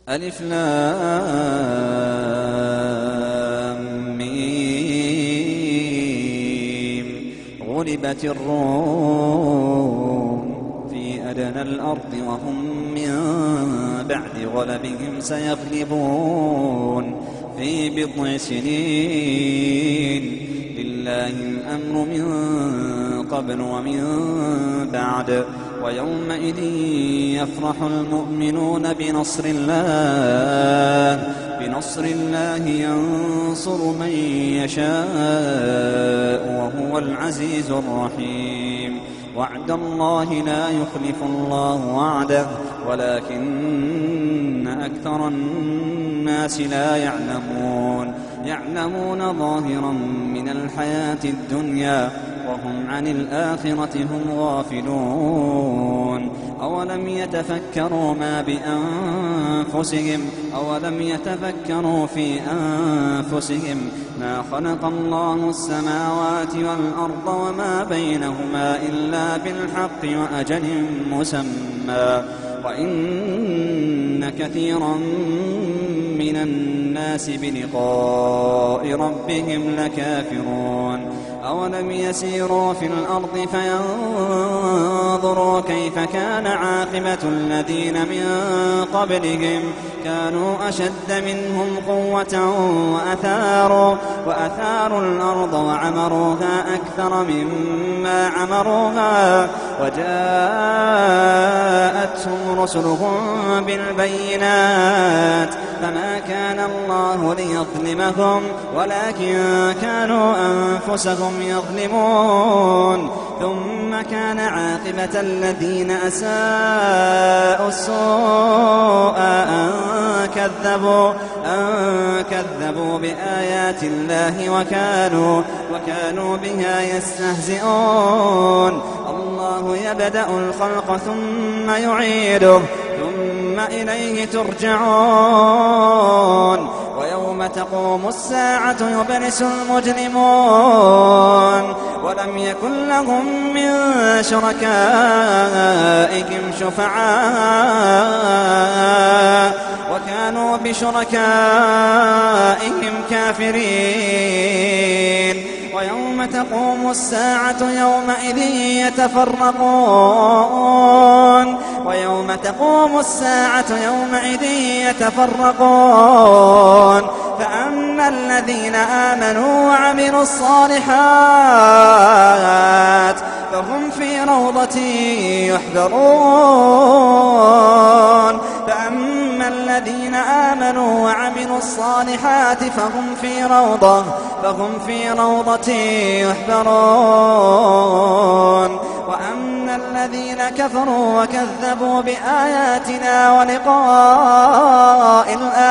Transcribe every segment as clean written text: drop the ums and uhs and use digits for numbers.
ألف لام ميم. غلبت الروم في أدنى الأرض وهم من بعد غلبهم سيغلبون في بضع سنين. لله الأمر من قبل ومن بعد. ويومئذ يفرح المؤمنون بنصر الله ينصر من يشاء وهو العزيز الرحيم. وعد الله لا يخلف الله وعده ولكن أكثر الناس لا يعلمون ظاهرا من الحياة الدنيا وهم عن الآخرة هم غافلون. أولم يتفكروا في أنفسهم ما خلق الله السماوات والأرض وما بينهما إلا بالحق وأجل مسمى وإن كثيرا من الناس بلقاء ربهم لكافرون. أولم يسيروا في الأرض فينظروا كيف كان عاقبة الذين من قبلهم كانوا أشد منهم قوة وأثاروا الأرض وعمروها أكثر مما عمروها وجاءتهم رسلهم بالبينات فما كان الله ليظلمهم ولكن كانوا أنفسهم يظلمون. ثم كان عاقبة الذين أساءوا السوء أن كذبوا بآيات الله وكانوا بها يستهزئون. الله يبدأ الخلق ثم يعيده ثم إليه ترجعون. ويوم تقوم الساعة يبلس المجرمون ولم يكن لهم من شركائهم شفعاء وكانوا بشركائهم كافرين. ويوم تقوم الساعة يومئذ يتفرقون فأما الذين آمنوا وعملوا الصالحات فهم في روضة يحبرون. فأما الذين آمنوا وعملوا الصالحات فهم في روضة يحبرون. وأما الذين كفروا وكذبوا بآياتنا ولقاء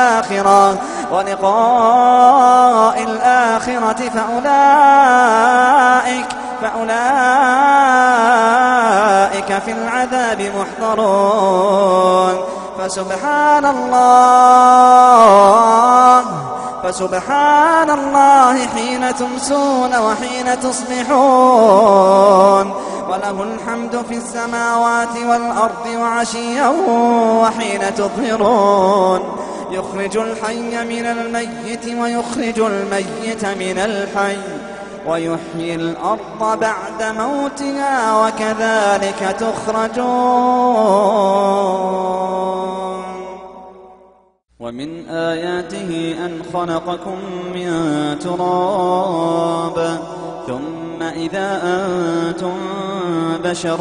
الآخرة فأولئك في العذاب محضرون. فسبحان الله حين تمسون وحين تصبحون وله الحمد في السماوات والأرض وعشيا وحين تظهرون. يخرج الحي من الميت ويخرج الميت من الحي ويحيي الأرض بعد موتها وكذلك تخرجون. ومن آياته أن خلقكم من تراب ثم إذا أنتم بشر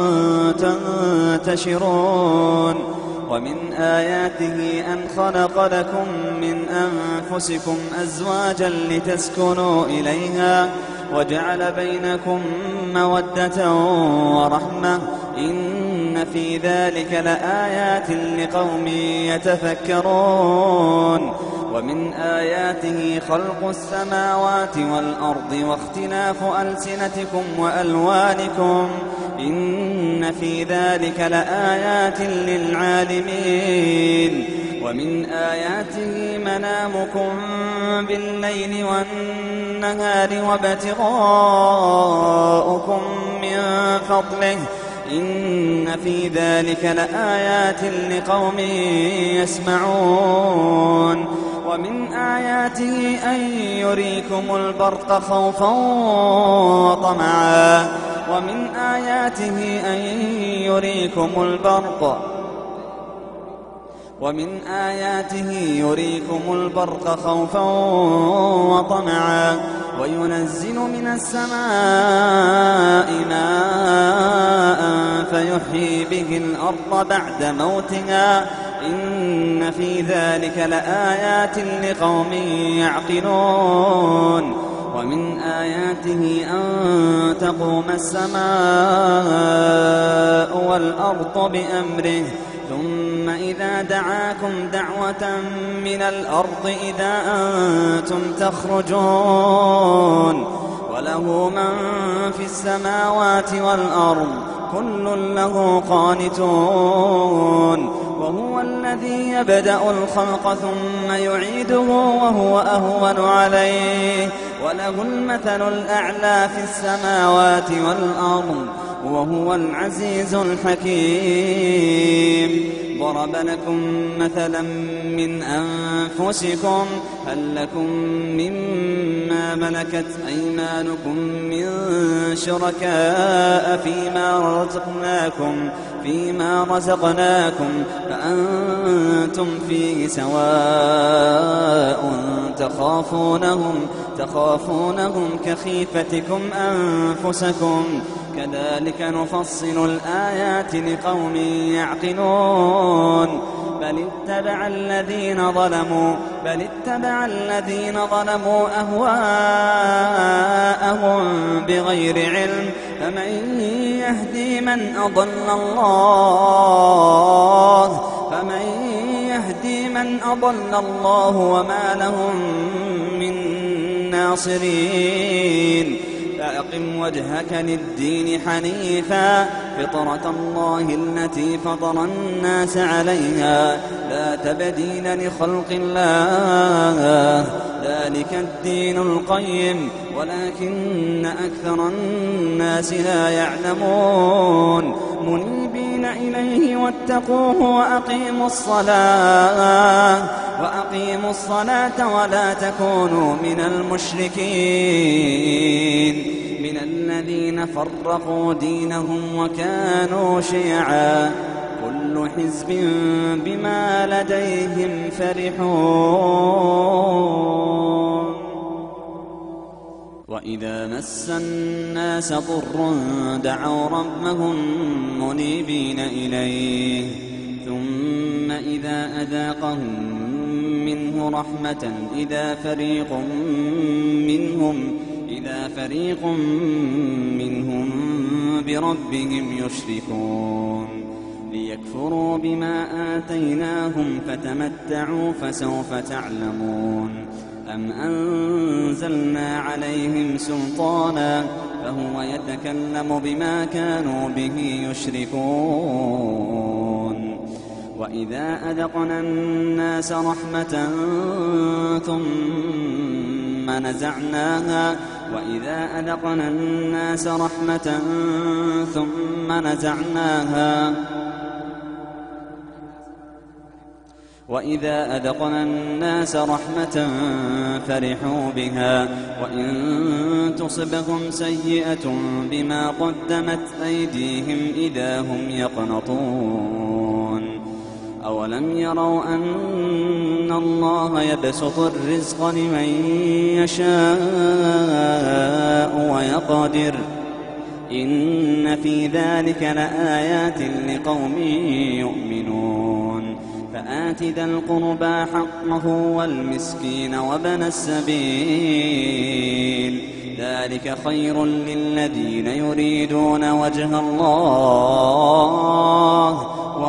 تنتشرون. ومن آياته أن خلق لكم من أنفسكم أزواجا لتسكنوا إليها وجعل بينكم مودة ورحمة إن في ذلك لآيات لقوم يتفكرون. ومن آياته خلق السماوات والأرض واختلاف ألسنتكم وألوانكم إن في ذلك لآيات للعالمين. ومن آياته منامكم بالليل والنهار وابتغاؤكم من فضله إن في ذلك لآيات لقوم يسمعون ومن آياته أن يريكم البرق خوفا وطمعا ومن آياته أن يريكم البرق خوفا وطمعا وينزل من السماء ماء فيحيي به الأرض بعد موتها إن في ذلك لآيات لقوم يعقلون ومن آياته أن تقوم السماء والأرض بأمره ثم إذا دعاكم دعوة من الأرض إذا أنتم تخرجون وله من في السماوات والأرض كل له قانتون وهو الذي يبدأ الخلق ثم يعيده وهو أهون عليه وله المثل الأعلى في السماوات والأرض وهو العزيز الحكيم ضرب لكم مثلا من أنفسكم هل لكم مما ملكت أيمانكم من شركاء فيما رزقناكم فأنتم فيه سواء تخافونهم كخيفتكم أنفسكم كذلك نفصل الآيات لقوم يعقلون بل اتبع الذين ظلموا أهواءهم بغير علم فمن يهدي من أضل الله وما لهم من ناصرين فأقم وجهك للدين حنيفا فطرة الله التي فطر الناس عليها لا تبديل لخلق الله ذلك الدين القيم ولكن أكثر الناس لا يعلمون منيبين إليه واتقوه وأقيموا الصلاة ولا تكونوا من المشركين من الذين فرقوا دينهم وكانوا شيعا كل حزب بما لديهم فرحون وإذا مس الناس ضر دعوا ربهم منيبين إليه ثم إذا أذاقهم منه رحمة إذا فريق منهم بربهم يشركون ليكفروا بما آتيناهم فتمتعوا فسوف تعلمون أم أنزلنا عليهم سلطانا فهو يتكلم بما كانوا به يشركون وإذا أذقنا الناس رحمة ثم نزعناها وإذا أذقنا الناس رحمة فرحوا بها وإن تصبهم سيئة بما قدمت أيديهم إذا هم يقنطون أولم يروا أن الله يبسط الرزق لمن يشاء ويقدر إن في ذلك لآيات لقوم يؤمنون فآت ذا القربى حقه والمسكين وابن السبيل ذلك خير للذين يريدون وجه الله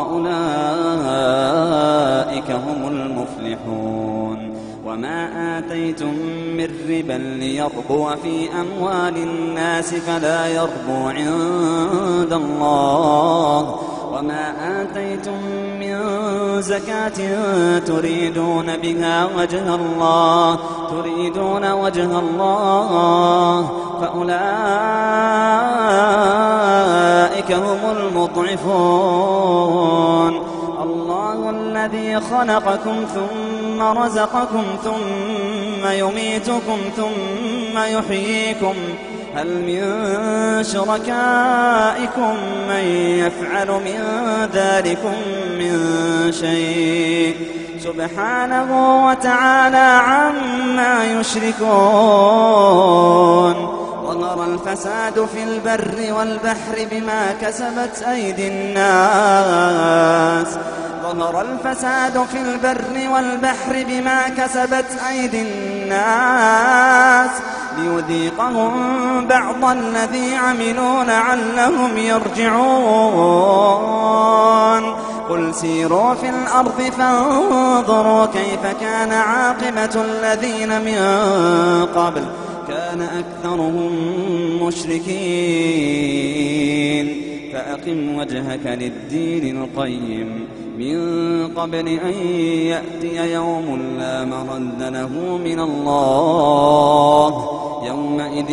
وأولئك هم المفلحون وما آتيتم من ربا ليربو في أموال الناس فلا يربو عند الله وما آتيتم من زكاة تريدون بها وجه الله فأولئك أولئك هم المضعفون. الله الذي خلقكم ثم رزقكم ثم يميتكم ثم يحييكم هل من شركائكم من يفعل من ذلكم من شيء سبحانه وتعالى عما يشركون. ظهر الفساد في البر والبحر بما كسبت أيدي الناس ظهر الفساد في البر والبحر بما كسبت أيدي الناس ليذيقهم بعض الذي عملوا لعلهم يرجعون. قل سيروا في الأرض فانظروا كيف كان عاقبة الذين من قبل كان أكثرهم مشركين. فأقم وجهك للدين القيم من قبل أن يأتي يوم لا مرد له من الله يومئذ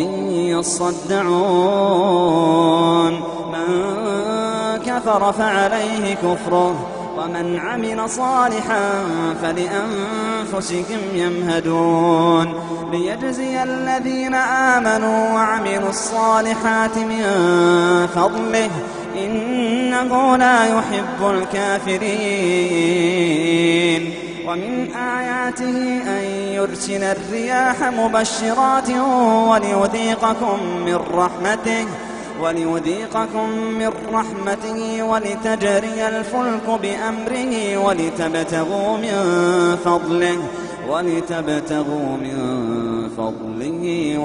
يصدعون. من كفر فعليه كفره ومن عمل صالحا فلأنفسهم يمهدون ليجزي الذين آمنوا وعملوا الصالحات من فضله إنه لا يحب الكافرين. ومن آياته أن يرسل الرياح مبشرات وليذيقكم من رحمته ولتجري الفلك بأمره ولتبتغوا من فضله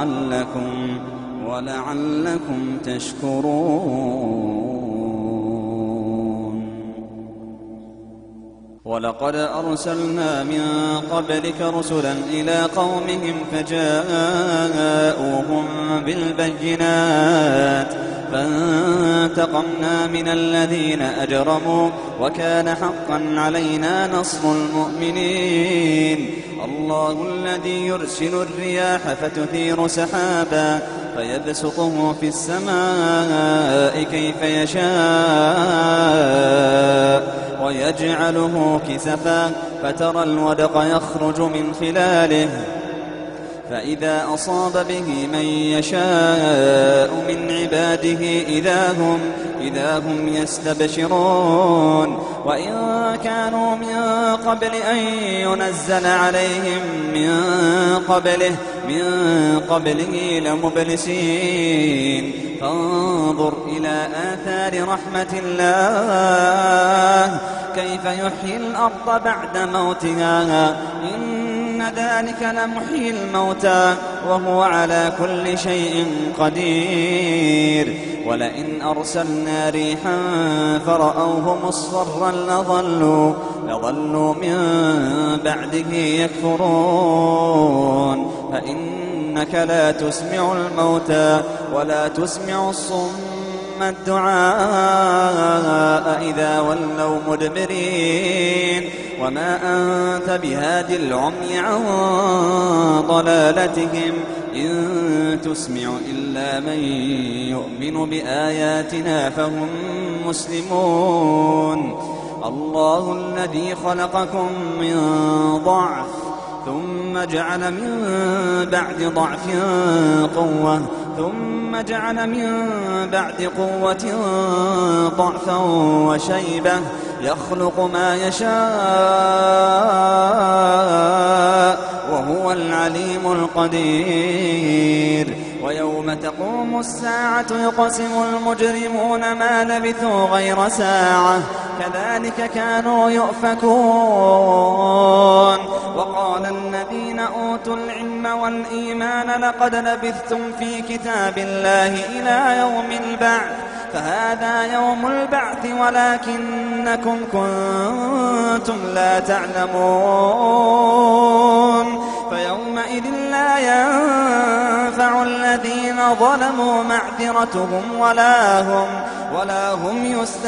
ولعلكم تشكرون. ولقد أرسلنا من قبلك رسلا إلى قومهم فجاءوهم بالبينات فانتقمنا من الذين أجرموا وكان حقا علينا نصر المؤمنين. الله الذي يرسل الرياح فتثير سحابا فيبسطه في السماء كيف يشاء ويجعله كسفا فترى الودق يخرج من خلاله فإذا أصاب به من يشاء من عباده إذا هم يستبشرون. وإن كانوا من قبل أن ينزل عليهم من قبله لمبلسين. فانظر إلى آثار رحمة الله كيف يحيي الأرض بعد موتها إن ذلك لمحيي الموتى وهو على كل شيء قدير. ولئن أرسلنا ريحا فرأوه مصفرا لظلوا من بعده يكفرون. فإنك لا تسمع الموتى ولا تسمع الصم الدعاء إذا ولوا مدبرين. وما أنت بهادي العمي عن ضلالتهم إن تسمع إلا من يؤمن بآياتنا فهم مسلمون. الله الذي خلقكم من ضعف ثم جعل من بعد ضعف قوة ثم جعل من بعد قوة ضعفا وشيبة يخلق ما يشاء وهو العليم القدير. ويوم تقوم الساعة يقسم المجرمون ما لبثوا غير ساعة كذلك كانوا يؤفكون. وقال الذين أوتوا العلم والإيمان لقد لبثتم في كتاب الله إلى يوم البعث فهذا يوم البعث ولكنكم كنتم لا تعلمون. فيومئذ لا ينفع الذين ظلموا معذرتهم ولا هم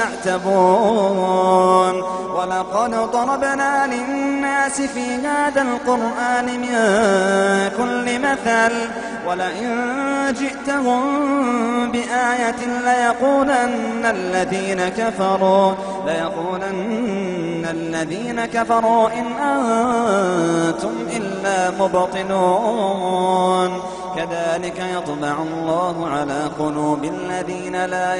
يستعتبون ولقد ضربنا للناس في هذا القرآن من كل مثل ولئن جئتهم بآية ليقولن الذين كفروا إن أنتم إلا مبطلون كذلك يطبع الله على قلوب الذين لا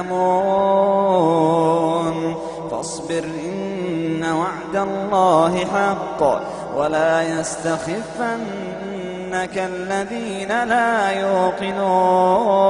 يعلمون فاصبر إن وعد الله حق ولا يستخفنك الذين لا يوقنون